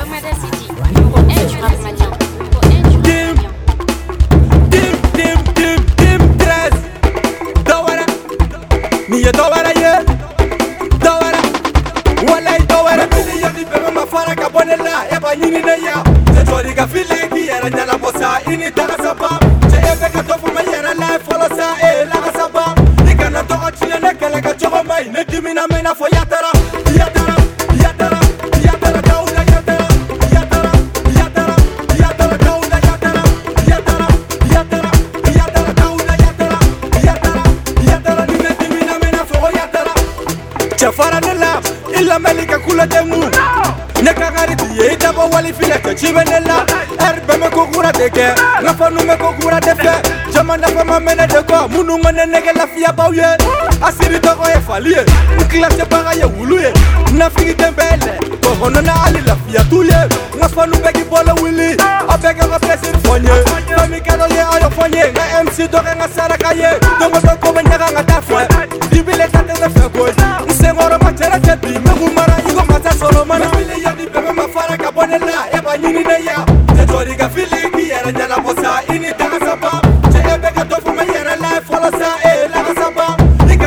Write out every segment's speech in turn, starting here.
Asiri togo e falie, classe bagaye wuluye, nafiki dembele, kohono na ali la fia tuye, ngafanu begi bolo wili, abega ga presir fonye, fami kado ye ayo fonye, na MC doge nga sarakaye, dongo doko benyaga nga dafwe, dibile tate de fego, nsengoro machere tebi, megu mara igo mata solo mana, fili ya di bebe mafara kabonela, eba nyini ne ya, tetori ga fili ki era nyala bosa, ini daga saba, che ebega tofu me yera la folo sa e la saba.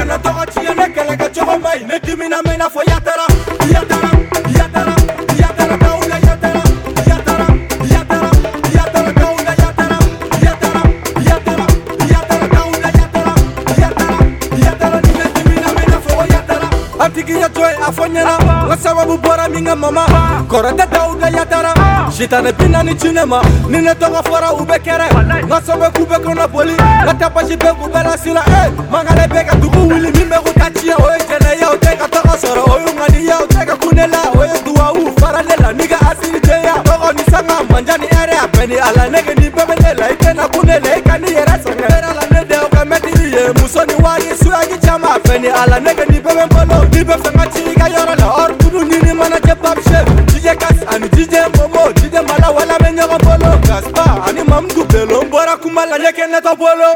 Nedimina mena fo yatara, yatara, yatara, yatara kaula yatara, yatara, yatara, yatara kaula yatara, yatara, yatara, yatara kaula yatara, yatara, yatara nedimina mena fo yatara. Antigi yatoy afonyana, ngasababu bora minga mama, korata dauda yatara. Shitane pina ni cinema, nina toga fora ubekere, ngasobe kube kona boli, ngatapa jibe kubela sila, mangale bega tuku wili mime kutachia oe jene ya uteka toga soro oe ngani ya uteka kunela oe duwa faralela niga asiri teya togo nisanga manjani ere apeni ala nege ni bebelela itena kunele ikani yere songe era la nede oka meti iye musoni wari suagi chama apeni ala nege ni bebe mbolo ni befenga chiga yoro la or kudu nini mana jebab chef jije kas ani jije momo jije mala wala menyogo bolo gaspa ani mamdu belo mbora kumala nyeke neto bolo.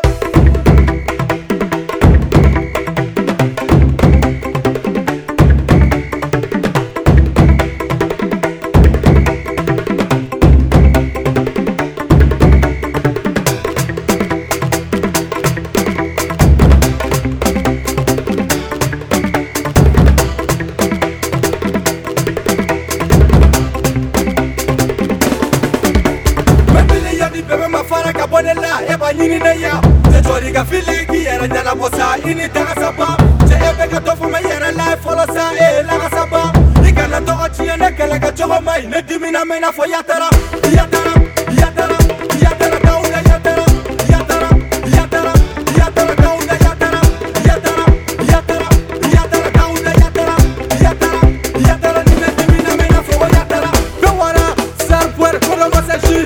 Nyini ne ya, tetori ga fili ki era nyala bosa ini daga saba, che ebe ga tofu me yera la folo sa e la saba, ikana togo chiene kele ga chogo mai ne dimina mena fo yatara, yatara, yatara, yatara kaula yatara, yatara, yatara, yatara kaula yatara, yatara, yatara, yatara kaula yatara, yatara, yatara ni ne dimina mena fo yatara, bewara sar puer kono masaji.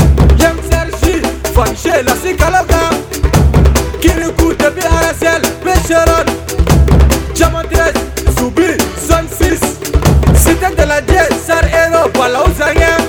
Fanché la sikaloga Kirikou de BRSL Pécheron Diamantes Soubi Zone 6 Cité de la 10 Sar Hero Bala Ouzangé